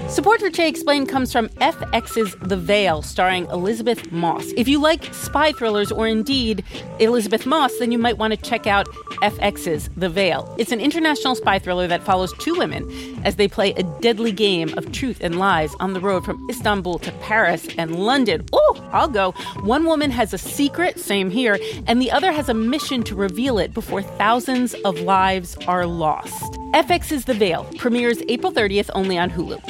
Support for Che Explained comes from FX's The Veil, starring Elizabeth Moss. If you like spy thrillers or indeed Elizabeth Moss, then you might want to check out FX's The Veil. It's an international spy thriller that follows two women as they play a deadly game of truth and lies on the road from Istanbul to Paris and London. Oh, I'll go. One woman has a secret, same here, and the other has a mission to reveal it before thousands of lives are lost. FX's The Veil premieres April 30th only on Hulu.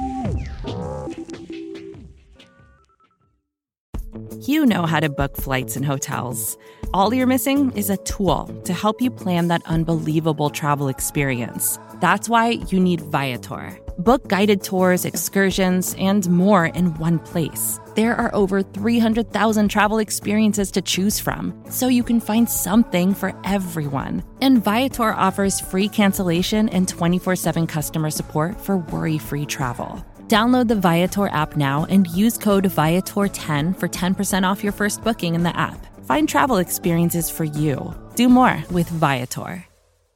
You know how to book flights and hotels. All you're missing is a tool to help you plan that unbelievable travel experience. That's why you need Viator. Book guided tours, excursions, and more in one place. There are over 300,000 travel experiences to choose from, so you can find something for everyone. And Viator offers free cancellation and 24/7 customer support for worry-free travel. Download the Viator app now and use code Viator10 for 10% off your first booking in the app. Find travel experiences for you. Do more with Viator.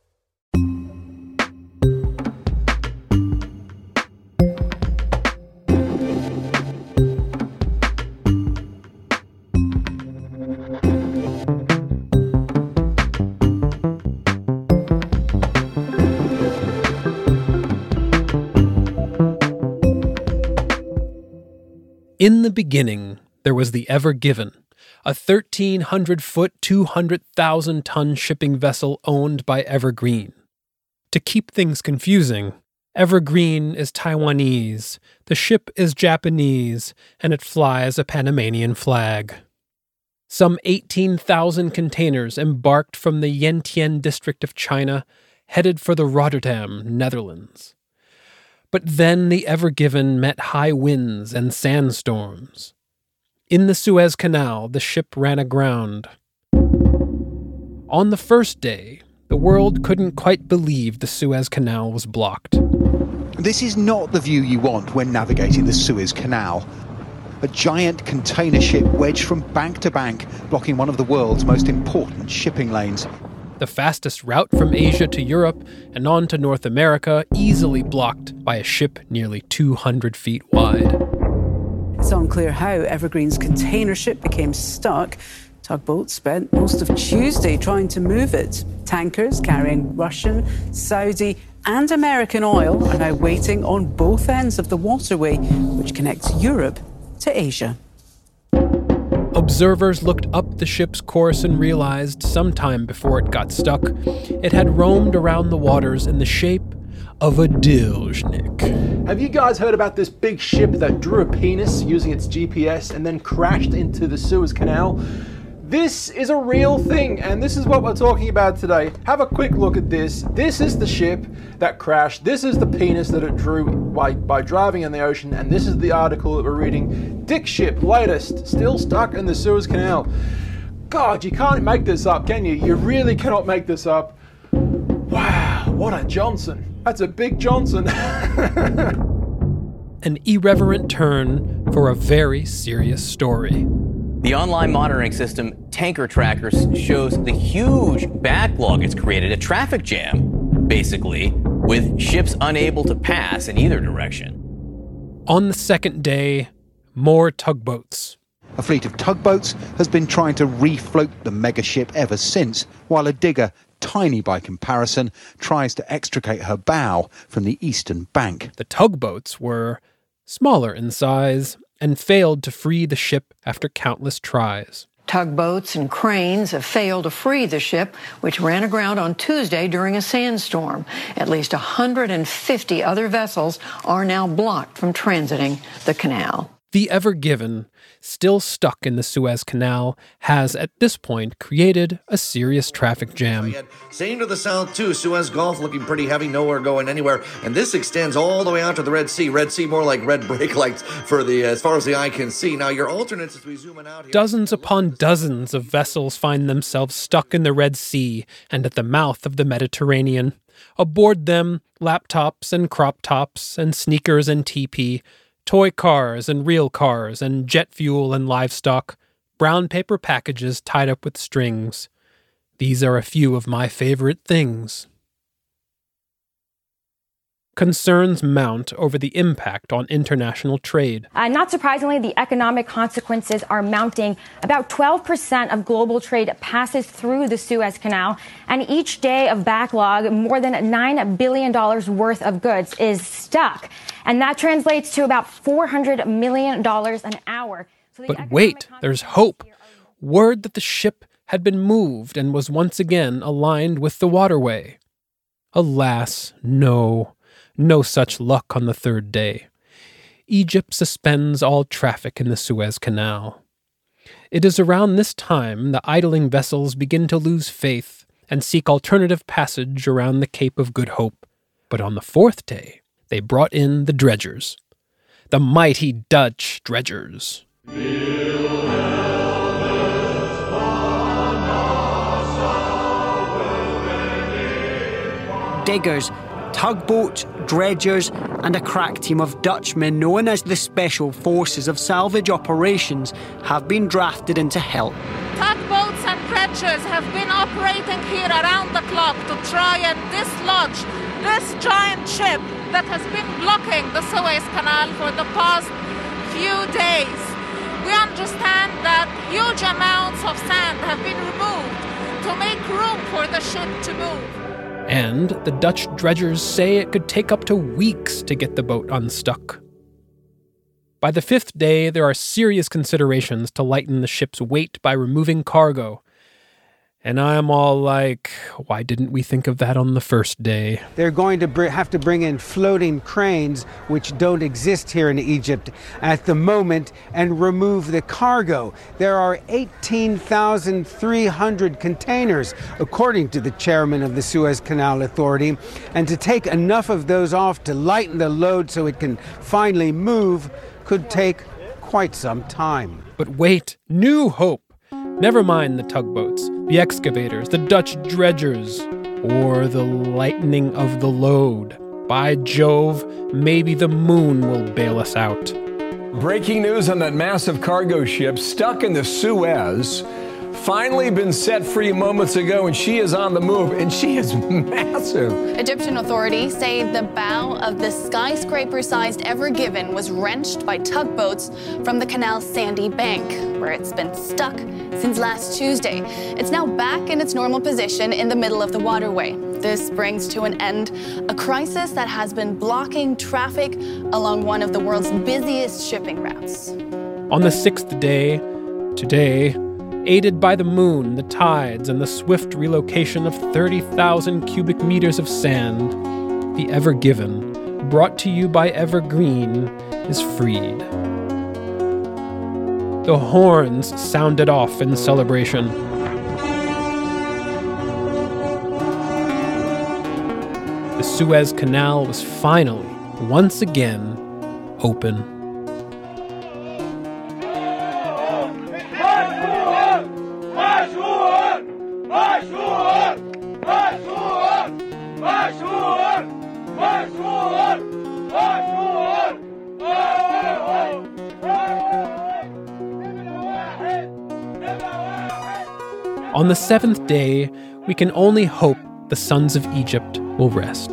In the beginning, there was the Ever Given, a 1,300-foot, 200,000-ton shipping vessel owned by Evergreen. To keep things confusing, Evergreen is Taiwanese, the ship is Japanese, and it flies a Panamanian flag. Some 18,000 containers embarked from the Yantian district of China, headed for the Rotterdam, Netherlands. But then the Ever Given met high winds and sandstorms. In the Suez Canal, the ship ran aground. On the first day, the world couldn't quite believe the Suez Canal was blocked. This is not the view you want when navigating the Suez Canal. A giant container ship wedged from bank to bank, blocking one of the world's most important shipping lanes. The fastest route from Asia to Europe and on to North America, easily blocked by a ship nearly 200 feet wide. It's unclear how Evergreen's container ship became stuck. Tugboats spent most of Tuesday trying to move it. Tankers carrying Russian, Saudi, and American oil are now waiting on both ends of the waterway, which connects Europe to Asia. Observers looked up the ship's course and realized, sometime before it got stuck, it had roamed around the waters in the shape of a Dilshnik. Have you guys heard about this big ship that drew a penis using its GPS and then crashed into the Suez Canal? This is a real thing, and this is what we're talking about today. Have a quick look at this. This is the ship that crashed. This is the penis that it drew by driving in the ocean, and this is the article that we're reading. Dick ship, latest, still stuck in the Suez Canal. God, you can't make this up, can you? You really cannot make this up. Wow, what a Johnson. That's a big Johnson. An irreverent turn for a very serious story. The online monitoring system Tanker Trackers shows the huge backlog it's created, a traffic jam, basically, with ships unable to pass in either direction. On the second day, more tugboats. A fleet of tugboats has been trying to refloat the mega ship ever since, while a digger, tiny by comparison, tries to extricate her bow from the eastern bank. The tugboats were smaller in size and failed to free the ship after countless tries. Tugboats and cranes have failed to free the ship, which ran aground on Tuesday during a sandstorm. At least 150 other vessels are now blocked from transiting the canal. The Ever Given, still stuck in the Suez Canal, has at this point created a serious traffic jam. Same to the south too, Suez Gulf looking pretty heavy, nowhere going anywhere, and this extends all the way out to the Red Sea. Red Sea more like red brake lights for the as far as the eye can see. Now your alternates as we zoom in out here. Dozens upon dozens of vessels find themselves stuck in the Red Sea and at the mouth of the Mediterranean. Aboard them, laptops and crop tops and sneakers and TP, toy cars and real cars and jet fuel and livestock, brown paper packages tied up with strings. These are a few of my favorite things. concerns mount over the impact on international trade. Not surprisingly, the economic consequences are mounting. About 12% of global trade passes through the Suez Canal, and each day of backlog, more than $9 billion worth of goods is stuck. And that translates to about $400 million an hour. But wait, there's hope. Word that the ship had been moved and was once again aligned with the waterway. Alas, no such luck on the third day. Egypt suspends all traffic in the Suez Canal. It is around this time the idling vessels begin to lose faith and seek alternative passage around the Cape of Good Hope. But on the fourth day, they brought in the dredgers, the mighty Dutch dredgers. Diggers, tugboats, dredgers, and a crack team of Dutchmen known as the Special Forces of Salvage Operations have been drafted in to help. Tugboats and dredgers have been operating here around the clock to try and dislodge this giant ship that has been blocking the Suez Canal for the past few days. We understand that huge amounts of sand have been removed to make room for the ship to move. And the Dutch dredgers say it could take up to weeks to get the boat unstuck. By the fifth day, there are serious considerations to lighten the ship's weight by removing cargo. And I'm all like, why didn't we think of that on the first day? They're going to have to bring in floating cranes, which don't exist here in Egypt at the moment, and remove the cargo. There are 18,300 containers, according to the chairman of the Suez Canal Authority. And to take enough of those off to lighten the load so it can finally move could take quite some time. But wait, new hope. Never mind the tugboats, the excavators, the Dutch dredgers, or the lightening of the load. By Jove, maybe the moon will bail us out. Breaking news on that massive cargo ship stuck in the Suez. Finally been set free moments ago, and she is on the move, and she is massive. Egyptian authorities say the bow of the skyscraper-sized Ever Given was wrenched by tugboats from the canal's sandy bank, where it's been stuck since last Tuesday. It's now back in its normal position in the middle of the waterway. This brings to an end a crisis that has been blocking traffic along one of the world's busiest shipping routes. On the sixth day, today, aided by the moon, the tides, and the swift relocation of 30,000 cubic meters of sand, the Ever Given, brought to you by Evergreen, is freed. The horns sounded off in celebration. The Suez Canal was finally, once again, open. On the seventh day, we can only hope the sons of Egypt will rest.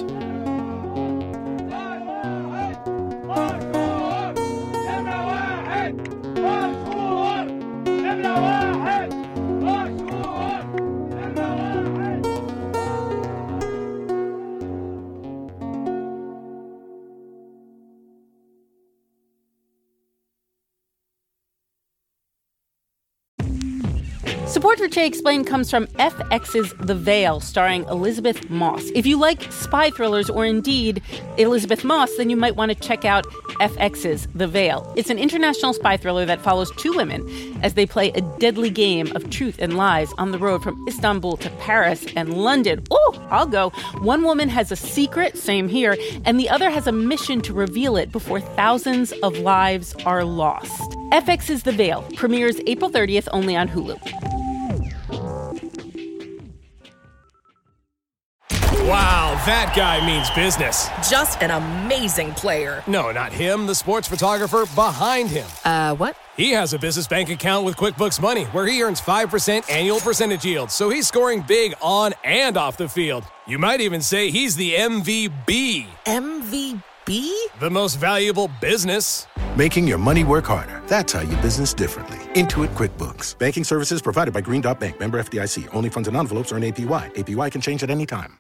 Support for Che Explained comes from FX's The Veil, starring Elizabeth Moss. If you like spy thrillers or indeed Elizabeth Moss, then you might want to check out FX's The Veil. It's an international spy thriller that follows two women as they play a deadly game of truth and lies on the road from Istanbul to Paris and London. Oh, I'll go. One woman has a secret, same here, and the other has a mission to reveal it before thousands of lives are lost. FX's The Veil premieres April 30th only on Hulu. Wow, That guy means business. Just an amazing player. No, not him, the sports photographer behind him. What? He has a business bank account with QuickBooks Money where he earns 5% annual percentage yield, so he's scoring big on and off the field. You might even say he's the MVB. MVB? The most valuable business. Making your money work harder. That's how you business differently. Intuit QuickBooks. Banking services provided by Green Dot Bank. Member FDIC. Only funds and envelopes earn APY. APY can change at any time.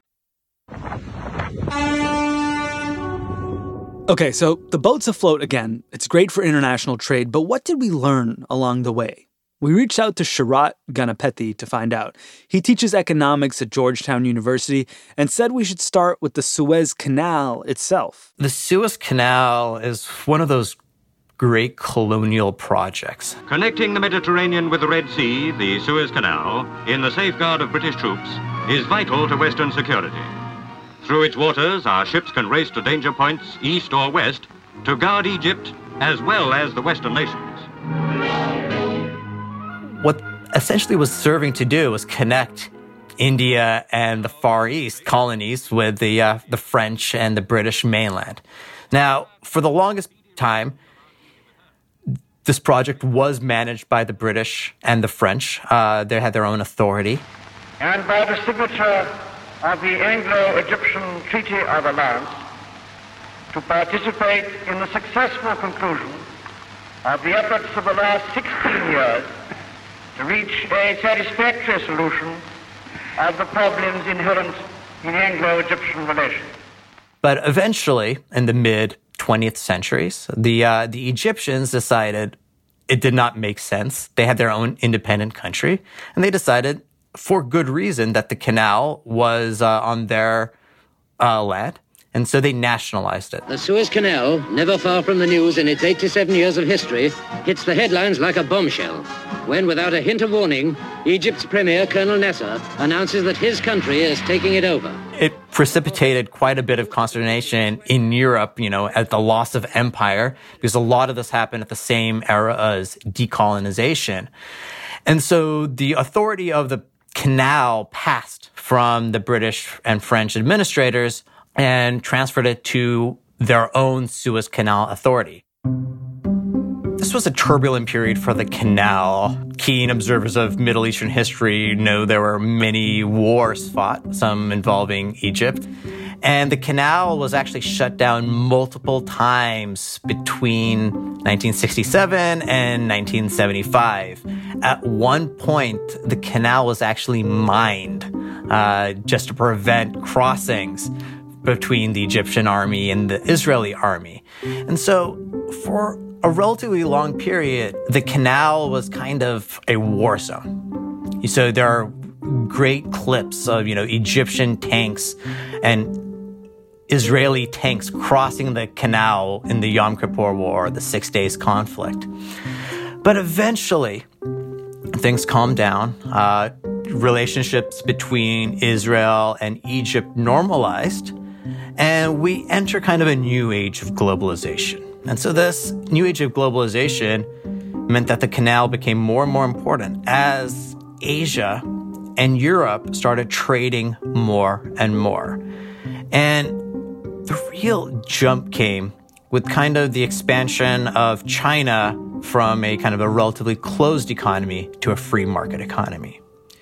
Okay, so the boat's afloat again. It's great for international trade, but what did we learn along the way? We reached out to Sharat Ganapathy to find out. He teaches economics at Georgetown University and said we should start with the Suez Canal itself. The Suez Canal is one of those great colonial projects. Connecting the Mediterranean with the Red Sea, the Suez Canal, in the safeguard of British troops, is vital to Western security. Through its waters, our ships can race to danger points, east or west, to guard Egypt as well as the Western nations. What essentially was serving to do was connect India and the Far East colonies with the French and the British mainland. Now, for the longest time, this project was managed by the British and the French. They had their own authority. And by the signature of the Anglo-Egyptian Treaty of Alliance, to participate in the successful conclusion of the efforts of the last 16 years to reach a satisfactory solution of the problems inherent in Anglo-Egyptian relations. But eventually, in the mid-20th centuries, the Egyptians decided it did not make sense. They had their own independent country, and they decided, for good reason, that the canal was on their land, and so they nationalized it. The Suez Canal, never far from the news in its 87 years of history, hits the headlines like a bombshell when, without a hint of warning, Egypt's premier, Colonel Nasser, announces that his country is taking it over. It precipitated quite a bit of consternation in Europe, at the loss of empire, because a lot of this happened at the same era as decolonization. And so the authority of the canal passed from the British and French administrators and transferred it to their own Suez Canal Authority. This was a turbulent period for the canal. Keen observers of Middle Eastern history know there were many wars fought, some involving Egypt. And the canal was actually shut down multiple times between 1967 and 1975. At one point, the canal was actually mined just to prevent crossings between the Egyptian army and the Israeli army. And so for a relatively long period, the canal was kind of a war zone. So there are great clips of, Egyptian tanks and Israeli tanks crossing the canal in the Yom Kippur War, the 6 Days conflict. But eventually, things calmed down. Relationships between Israel and Egypt normalized, and we enter kind of a new age of globalization. And so this new age of globalization meant that the canal became more and more important as Asia and Europe started trading more and more. And the real jump came with kind of the expansion of China from a kind of a relatively closed economy to a free market economy.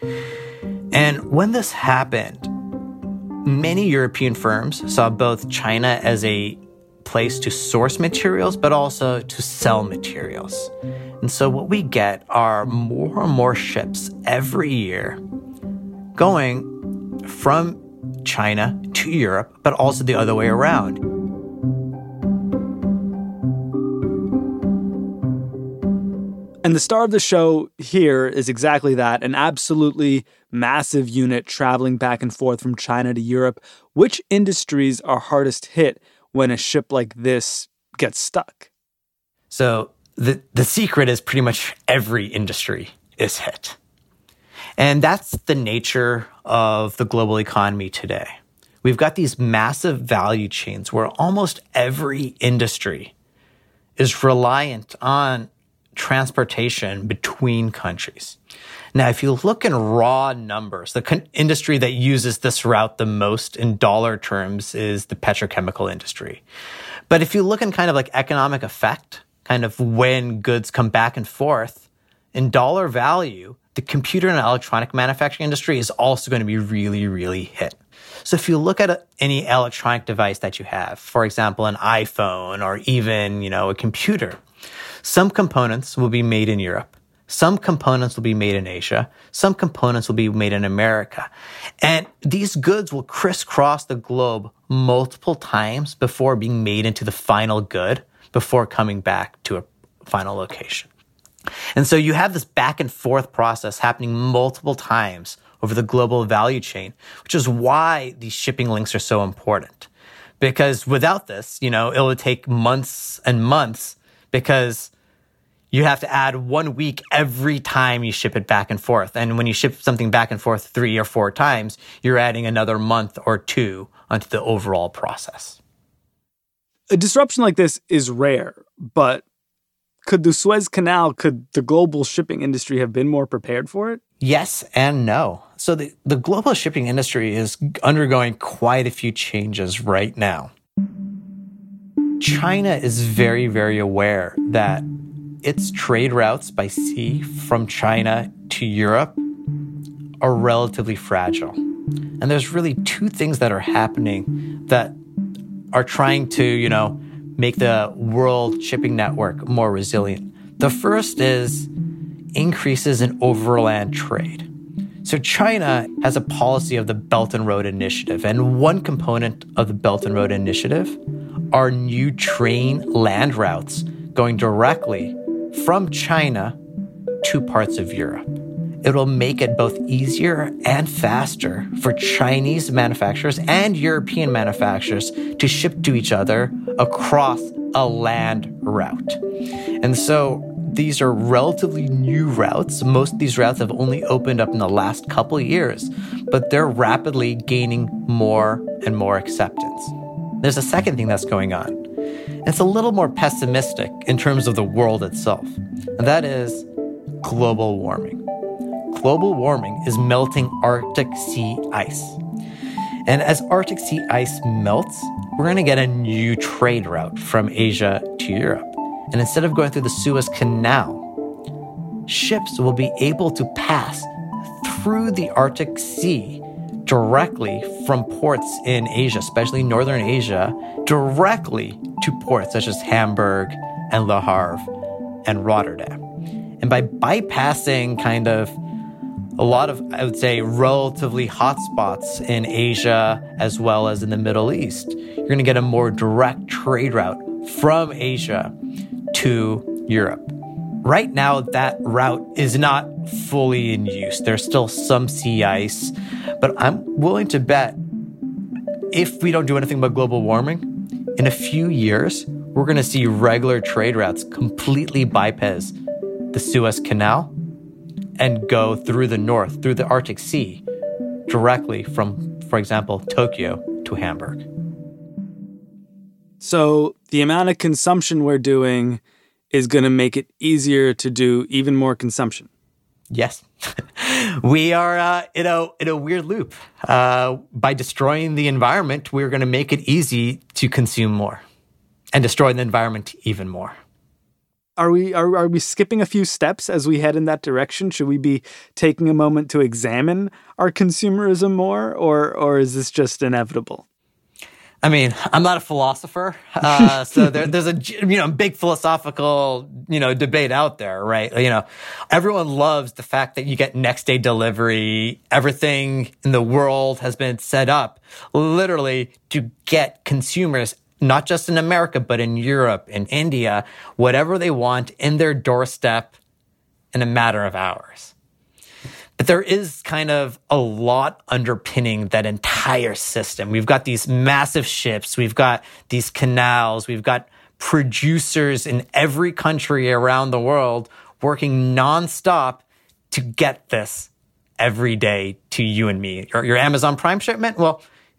And when this happened, many European firms saw both China as a place to source materials, but also to sell materials. And so what we get are more and more ships every year going from China to Europe, but also the other way around. And the star of the show here is exactly that, an absolutely massive unit traveling back and forth from China to Europe. Which industries are hardest hit when a ship like this gets stuck? So the secret is pretty much every industry is hit. And that's the nature of the global economy today. We've got these massive value chains where almost every industry is reliant on transportation between countries. Now, if you look in raw numbers, the industry that uses this route the most in dollar terms is the petrochemical industry. But if you look in kind of like economic effect, kind of when goods come back and forth, in dollar value, the computer and electronic manufacturing industry is also going to be really, really hit. So if you look at any electronic device that you have, for example, an iPhone or even, a computer, some components will be made in Europe. Some components will be made in Asia. Some components will be made in America. And these goods will crisscross the globe multiple times before being made into the final good, before coming back to a final location. And so you have this back and forth process happening multiple times over the global value chain, which is why these shipping links are so important. Because without this, it would take months and months, because you have to add 1 week every time you ship it back and forth. And when you ship something back and forth 3 or 4 times, you're adding another month or 2 onto the overall process. A disruption like this is rare, but could the global shipping industry have been more prepared for it? Yes and no. So the global shipping industry is undergoing quite a few changes right now. China is very, very aware that its trade routes by sea from China to Europe are relatively fragile. And there's really 2 things that are happening that are trying to, make the world shipping network more resilient. The first is increases in overland trade. So China has a policy of the Belt and Road Initiative, and one component of the Belt and Road Initiative are new train land routes going directly from China to parts of Europe. It will make it both easier and faster for Chinese manufacturers and European manufacturers to ship to each other across a land route. And so these are relatively new routes. Most of these routes have only opened up in the last couple of years, but they're rapidly gaining more and more acceptance. There's a second thing that's going on. It's a little more pessimistic in terms of the world itself, and that is global warming. Global warming is melting Arctic sea ice. And as Arctic sea ice melts, we're going to get a new trade route from Asia to Europe. And instead of going through the Suez Canal, ships will be able to pass through the Arctic Sea directly from ports in Asia, especially Northern Asia, directly to ports such as Hamburg and Le Havre and Rotterdam. And by bypassing kind of a lot of, I would say, relatively hot spots in Asia as well as in the Middle East, you're going to get a more direct trade route from Asia to Europe. Right now, that route is not fully in use. There's still some sea ice, but I'm willing to bet if we don't do anything about global warming, in a few years, we're going to see regular trade routes completely bypass the Suez Canal and go through the north, through the Arctic Sea, directly from, for example, Tokyo to Hamburg. So the amount of consumption we're doing is going to make it easier to do even more consumption. Yes. We are in a weird loop. By destroying the environment, we're going to make it easy to consume more and destroy the environment even more. Are we skipping a few steps as we head in that direction? Should we be taking a moment to examine our consumerism more, or is this just inevitable? I mean, I'm not a philosopher, so there's a big philosophical debate out there, right? Everyone loves the fact that you get next day delivery. Everything in the world has been set up literally to get consumers, not just in America, but in Europe, in India, whatever they want in their doorstep in a matter of hours. But there is kind of a lot underpinning that entire system. We've got these massive ships. We've got these canals. We've got producers in every country around the world working nonstop to get this every day to you and me. Your Amazon Prime shipment? Well,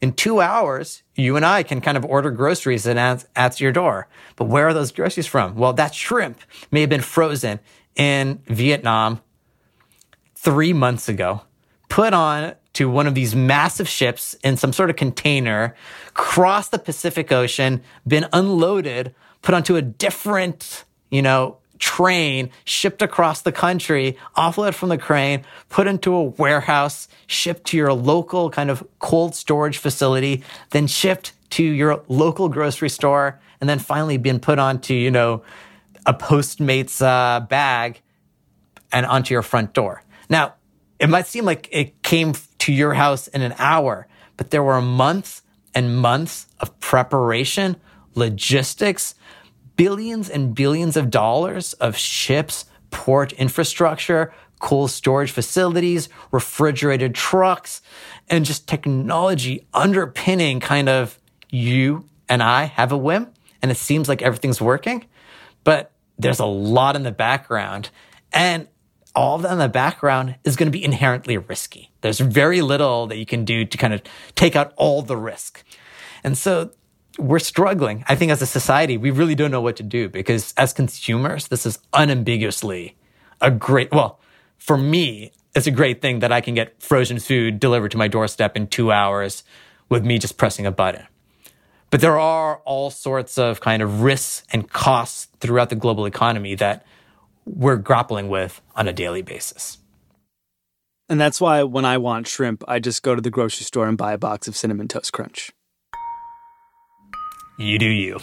in 2 hours, you and I can kind of order groceries and at your door. But where are those groceries from? Well, that shrimp may have been frozen in Vietnam 3 months ago, put on to one of these massive ships in some sort of container, crossed the Pacific Ocean, been unloaded, put onto a different, train, shipped across the country, offloaded from the crane, put into a warehouse, shipped to your local kind of cold storage facility, then shipped to your local grocery store, and then finally been put onto, a Postmates bag and onto your front door. Now, it might seem like it came to your house in an hour, but there were months and months of preparation, logistics, billions and billions of dollars of ships, port infrastructure, cold storage facilities, refrigerated trucks, and just technology underpinning kind of you and I have a whim, and it seems like everything's working, but there's a lot in the background, and all of that in the background is going to be inherently risky. There's very little that you can do to kind of take out all the risk. And so we're struggling. I think as a society, we really don't know what to do because as consumers, this is unambiguously for me, it's a great thing that I can get frozen food delivered to my doorstep in 2 hours with me just pressing a button. But there are all sorts of kind of risks and costs throughout the global economy that we're grappling with on a daily basis. And that's why when I want shrimp, I just go to the grocery store and buy a box of Cinnamon Toast Crunch. You do you.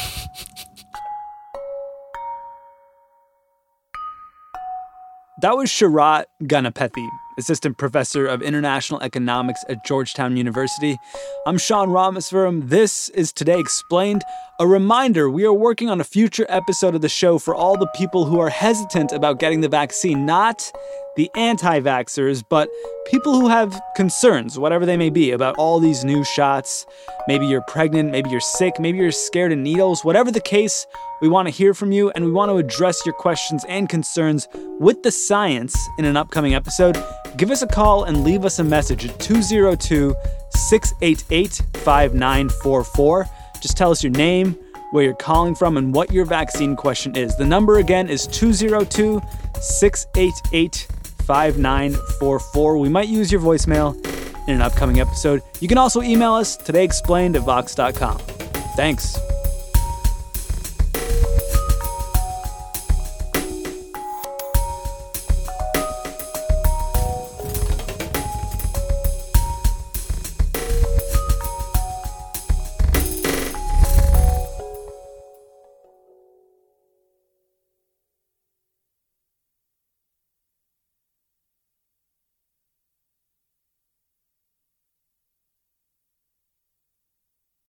That was Sharath Ganapathy, Assistant Professor of International Economics at Georgetown University. I'm Sean Rameswaram. This is Today Explained. A reminder, we are working on a future episode of the show for all the people who are hesitant about getting the vaccine, not the anti-vaxxers, but people who have concerns, whatever they may be, about all these new shots. Maybe you're pregnant, maybe you're sick, maybe you're scared of needles. Whatever the case, we want to hear from you, and we want to address your questions and concerns with the science in an upcoming episode. Give us a call and leave us a message at 202-688-5944. Just tell us your name, where you're calling from, and what your vaccine question is. The number again is 202-688-5944. We might use your voicemail in an upcoming episode. You can also email us, todayexplained@vox.com. Thanks.